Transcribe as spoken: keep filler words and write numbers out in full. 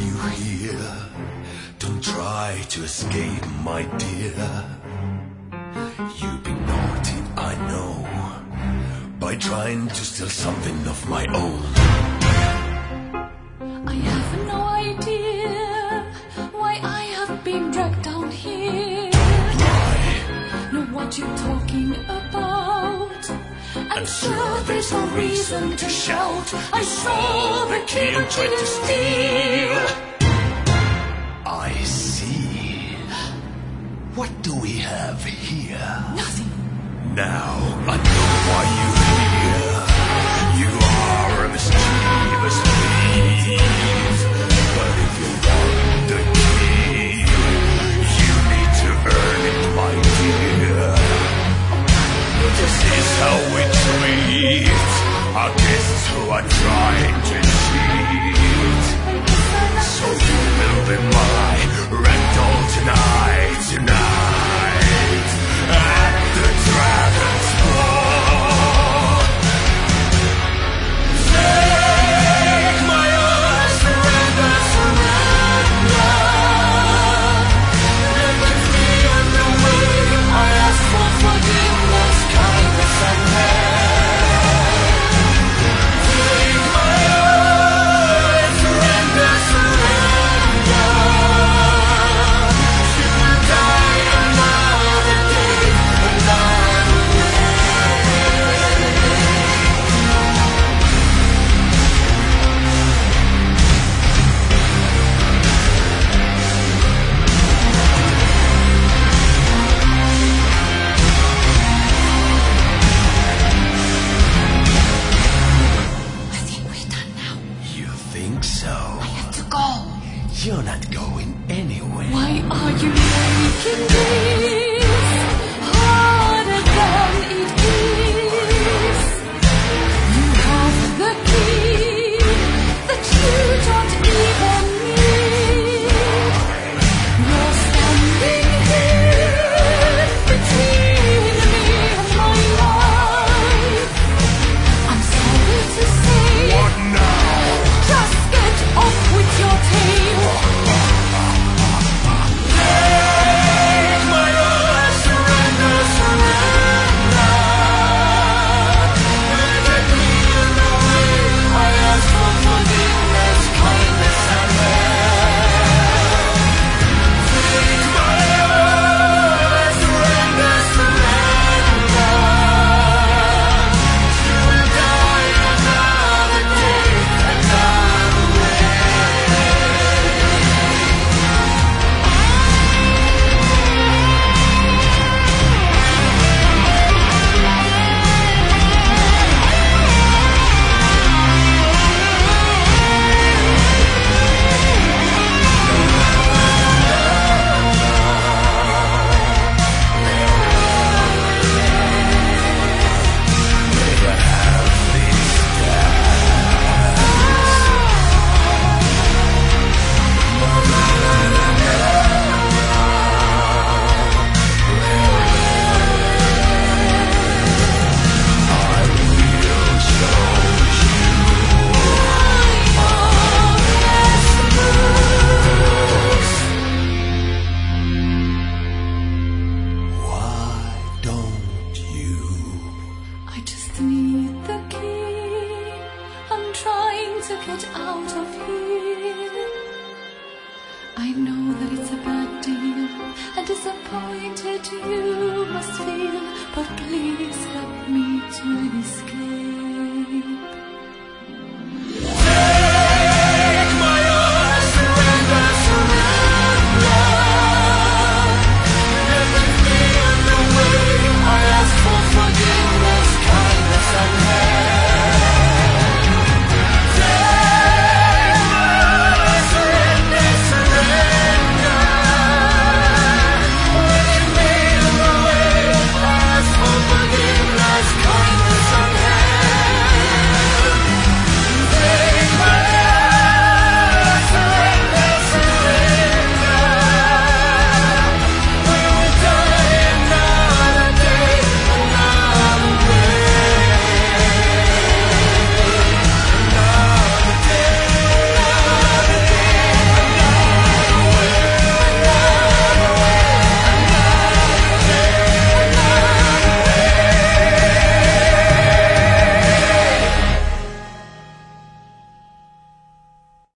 you here? Don't try to escape, my dear. You've been naughty, I know, by trying to steal something of my own. I have no idea why I have been dragged down here. Why? Know what you're talking about. I'm sure there's no reason to shout. I saw the key and tried to steal. I see. What do we have here? Nothing. Now I know why you're here. You are a mischievous thief. But if you want the key, you need to earn it, my dear. This is how we treat our guests who are trying to cheat. So you will be my rental tonight, tonight, at the Dragon's Ball. Take my eyes, surrender, surrender. Look at me and the way I ask for forgiveness, kindness and help. Take my eyes, surrender, surrender. You will die another day, another way. I think we're done now. You think so? I have to go. You're not going anywhere. Why are you making this harder than it is? You have the key that you don't even need. You're standing here between me and my life. I'm sorry to say, What now? just get off with your tail. Take my eyes, surrender, surrender. Look at me in the way I ask for forgiveness, kindness and help. Take my eyes, surrender, surrender. You will die another day, another way. Why don't you? I just need the key. I'm trying to get out of here. I know that it's a bad deal, and disappointed you must feel.